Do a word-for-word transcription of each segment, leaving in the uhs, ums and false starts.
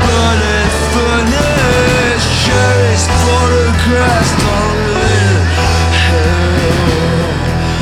burning furnace, cherished photographs don't really help.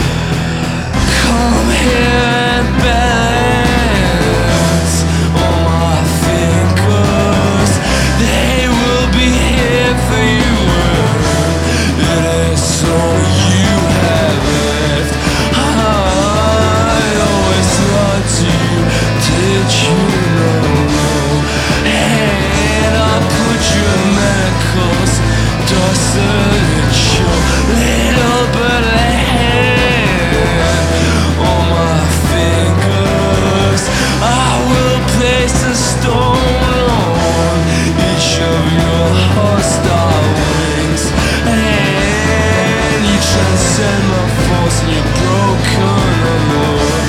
Come here and balance all my fingers. They will be here for you. It is all you have left. I always loved you, did you know? And I put your manacles, dusted and show little but a hand on my fingers. I will place a stone on each of your hostile wings, and you transcend my force and you're broken alone.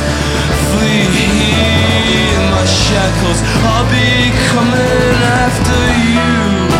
Flee in my shackles, I'll be coming after you.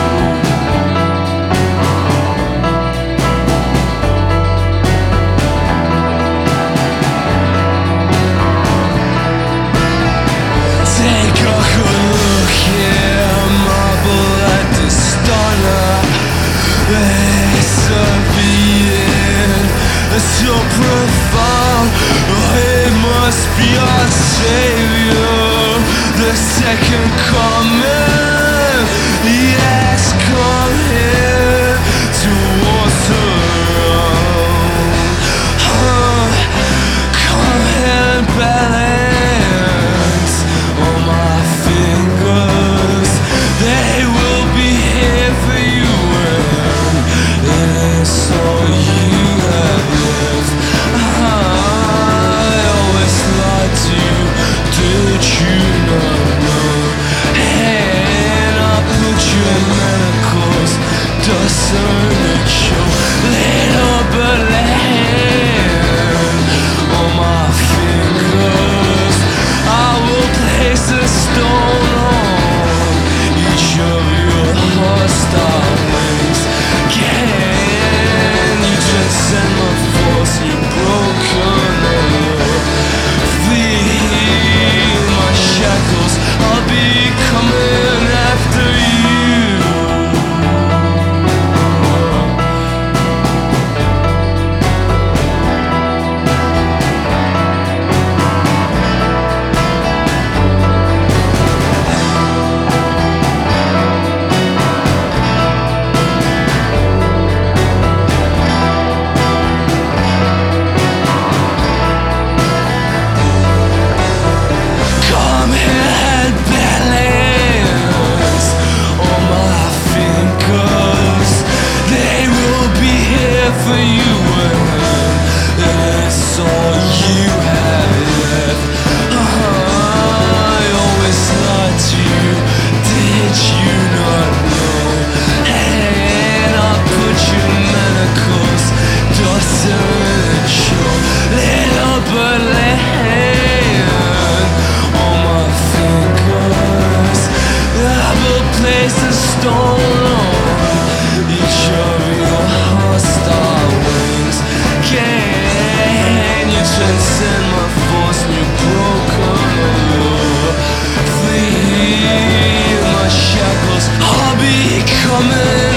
Take a good look here, marble at the stunner. This being so profound, it must be our savior, the second coming. Yes, come here towards the throne. Huh. Come here and balance on my fingers. They will be here for you, and it's all you have left. I always lied to you, did you not know? And I put your manacles, doesn't it show? Little but a hand on my fingers. I will place a stone on each of your hostile wings. Can you transcend my force? You're broken alone. Flee my shackles, I'll be coming after you. Come here and balance on my fingers. They will be here for you, and it's all you have left. I always lied to you, did you not know? And I put your manacles, doesn't show. Little but a hand on my fingers. I will place a stone on each of your hostile wings. Can you transcend my force and you're broken alone? Flee my shackles, I'll be coming